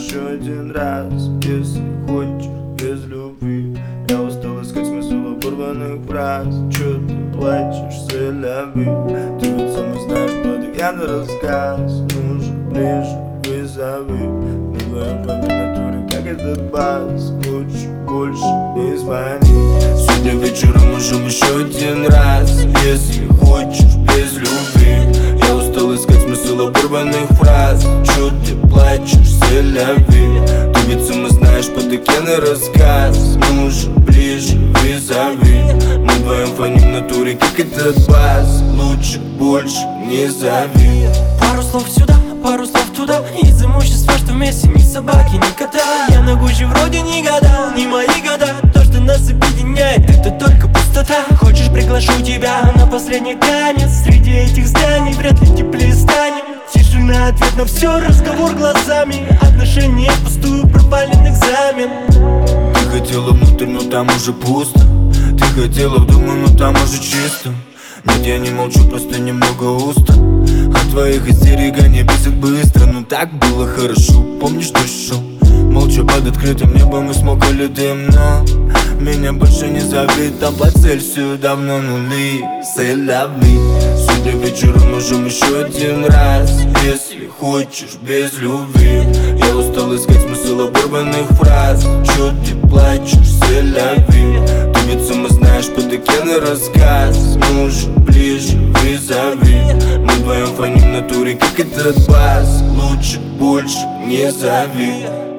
еще один раз, если хочешь, без любви. Я устал искать смысл оборванных фраз. Чё ты плачешь, селяви? Ты ведь сам знаешь, постоянный рассказ. Ну же, ближе, вызови. Мы вдвоем по натуре, как этот бас. Лучше, больше не звони. Сегодня вечером можем еще один раз, если хочешь, без любви. Я устал искать смысл оборванных фраз. Чё ты плачешь, селяви? Ты ведь сам знаешь, постоянный рассказ. Ну же, ближе, вызови. Мы вдвоем фоним в натуре, как этот бас. Лучше, больше не зови. Пару слов сюда, пару слов туда. Из имущества, что вместе ни собаки, ни кота. Я на Гуччи вроде не гадал, не мои года. То, что нас объединяет, это только пустота. Хочешь, приглашу тебя на последний танец. Среди этих зданий вряд ли теплее станем. Тишина, ответ на все, разговор глазами. Отношения впустую, провален экзамен. Ты хотела внутрь, но там уже пусто. Ты хотела в думу, но там уже чисто. Нет, я не молчу, просто немного устал от твоих истерик, они бесят быстро. Но так было хорошо, помнишь, дождь шел? Молча под открытым небом мы смокали дым. Но меня больше не зови, там по Цельсию давно нули. Селяви. Сегодня вечером можем еще один раз, если хочешь, без любви. Я устал искать смысл оборванных фраз. Чё ты плачешь, селяви? Ты ведь сама знаешь, постоянный рассказ. Ну же, ближе, вызови. Мы вдвоем фоним в натуре, как этот бас. Лучше, больше не зови.